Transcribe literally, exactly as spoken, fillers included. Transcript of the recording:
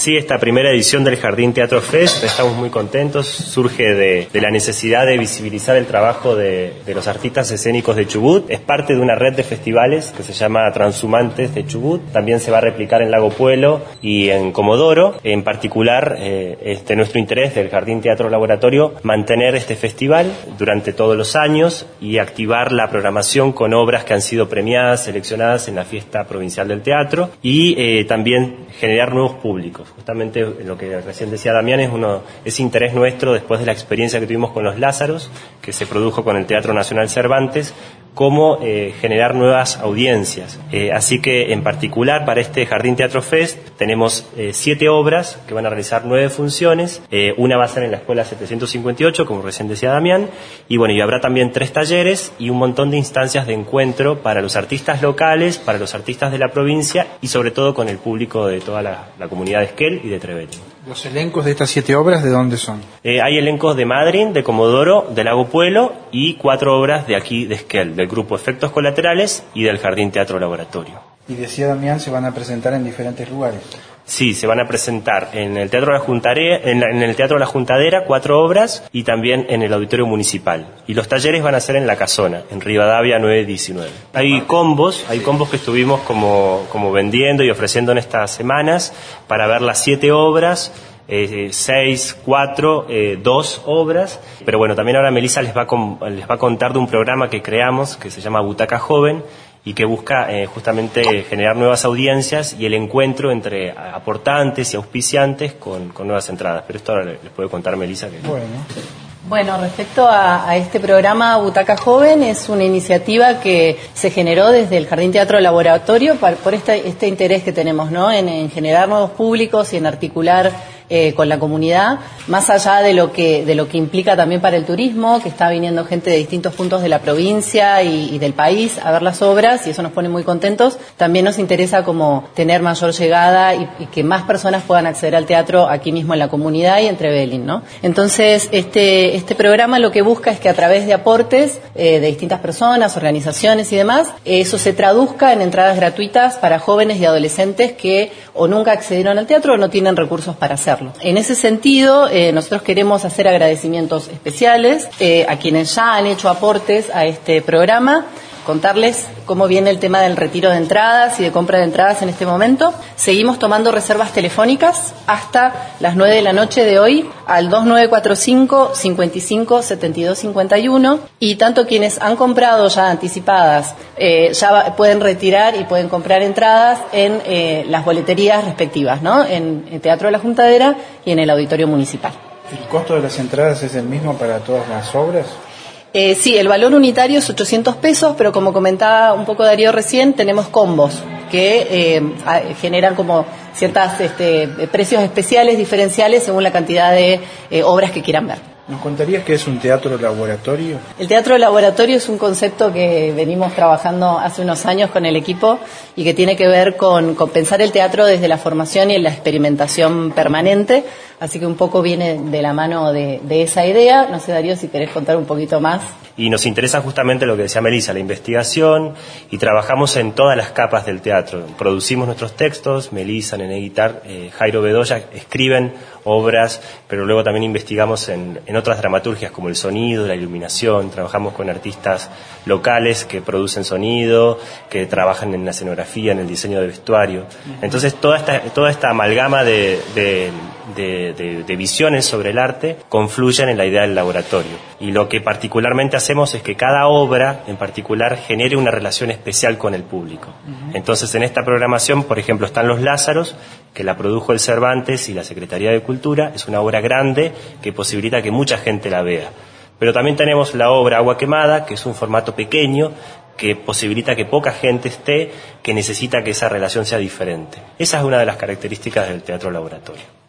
Sí, esta primera edición del Jardín Teatro Fest, estamos muy contentos, surge de, de la necesidad de visibilizar el trabajo de, de los artistas escénicos de Chubut. Es parte de una red de festivales que se llama Transhumantes de Chubut. También se va a replicar en Lago Puelo y en Comodoro. En particular, eh, este, nuestro interés del Jardín Teatro Laboratorio, mantener este festival durante todos los años y activar la programación con obras que han sido premiadas, seleccionadas en la Fiesta Provincial del Teatro, y eh, también generar nuevos públicos. Justamente lo que recién decía Damián es uno, ese interés nuestro después de la experiencia que tuvimos con los Lázaros, que se produjo con el Teatro Nacional Cervantes, cómo eh, generar nuevas audiencias. Eh, así que en particular para este Jardín Teatro Fest tenemos eh, siete obras que van a realizar nueve funciones. Eh, una va a ser en la Escuela setecientos cincuenta y ocho, como recién decía Damián, y bueno, y habrá también tres talleres y un montón de instancias de encuentro para los artistas locales, para los artistas de la provincia y sobre todo con el público de toda la, la comunidad de Esquel y de Trevelin. ¿Los elencos de estas siete obras de dónde son? Eh, hay elencos de Madryn, de Comodoro, de Lago Puelo y cuatro obras de aquí de Esquel, del grupo Efectos Colaterales y del Jardín Teatro Laboratorio. Y decía Damián, se van a presentar en diferentes lugares. Sí, se van a presentar en el Teatro La Juntare, en, la, en el Teatro La Juntadera cuatro obras y también en el Auditorio Municipal. Y los talleres van a ser en La Casona, en Rivadavia nueve diecinueve. Hay combos, hay combos que estuvimos como, como vendiendo y ofreciendo en estas semanas para ver las siete obras. Eh, seis, cuatro, eh, dos obras, pero bueno, también ahora Melissa les va, a com- les va a contar de un programa que creamos que se llama Butaca Joven y que busca eh, justamente generar nuevas audiencias y el encuentro entre aportantes y auspiciantes con, con nuevas entradas, pero esto ahora les puede contar Melissa. Que... Bueno. Bueno, respecto a, a este programa Butaca Joven, es una iniciativa que se generó desde el Jardín Teatro Laboratorio por, por este, este interés que tenemos, ¿no? En, en generar nuevos públicos y en articular eh, con la comunidad, más allá de lo que de lo que implica también para el turismo, que está viniendo gente de distintos puntos de la provincia y, y del país a ver las obras, y eso nos pone muy contentos. También nos interesa como tener mayor llegada y, y que más personas puedan acceder al teatro aquí mismo en la comunidad y en Trevelin, ¿no? Entonces, este Este programa lo que busca es que a través de aportes eh, de distintas personas, organizaciones y demás, eso se traduzca en entradas gratuitas para jóvenes y adolescentes que o nunca accedieron al teatro o no tienen recursos para hacerlo. En ese sentido, eh, nosotros queremos hacer agradecimientos especiales eh, a quienes ya han hecho aportes a este programa, contarles cómo viene el tema del retiro de entradas y de compra de entradas en este momento. Seguimos tomando reservas telefónicas hasta las nueve de la noche de hoy al dos nueve cuatro cinco, cinco cinco, siete dos cinco uno, y tanto quienes han comprado ya anticipadas eh, ya va, pueden retirar y pueden comprar entradas en eh, las boleterías respectivas, ¿no? En el Teatro de la Juntadera y en el Auditorio Municipal. ¿El costo de las entradas es el mismo para todas las obras? Eh, sí, el valor unitario es ochocientos pesos, pero como comentaba un poco Darío recién, tenemos combos que eh, generan como ciertas este, precios especiales, diferenciales, según la cantidad de eh, obras que quieran ver. ¿Nos contarías qué es un teatro laboratorio? El teatro laboratorio es un concepto que venimos trabajando hace unos años con el equipo y que tiene que ver con, con pensar el teatro desde la formación y la experimentación permanente, así que un poco viene de la mano de, de esa idea. No sé, Darío, si querés contar un poquito más. Y nos interesa justamente lo que decía Melissa, la investigación, y trabajamos en todas las capas del teatro. Producimos nuestros textos, Melissa, Nené Guitar, eh, Jairo Bedoya escriben obras, pero luego también investigamos en, en otras dramaturgias como el sonido, la iluminación. Trabajamos con artistas locales que producen sonido, que trabajan en la escenografía, en el diseño de vestuario. Entonces toda esta, toda esta amalgama de, de, de, de, de visiones sobre el arte confluyen en la idea del laboratorio. Y lo que particularmente hacemos es que cada obra en particular genere una relación especial con el público. Entonces en esta programación, por ejemplo, están Los Lázaros, que la produjo el Cervantes y la Secretaría de Cultura. Es una obra grande que posibilita que mucha gente la vea. Pero también tenemos la obra Agua Quemada, que es un formato pequeño, que posibilita que poca gente esté, que necesita que esa relación sea diferente. Esa es una de las características del teatro laboratorio.